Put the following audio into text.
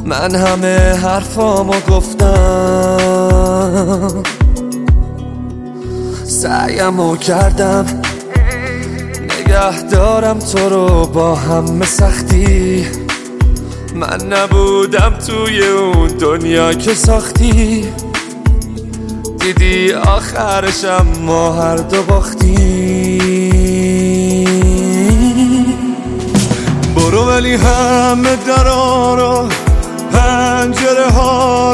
من همه حرفامو گفتم، سعیمو کردم نگه دارم تو رو با همه سختی. من نبودم توی اون دنیا که ساختی، دیدی آخرشم ما هر دو باختیم. برو ولی همه درا رو، پنجره ها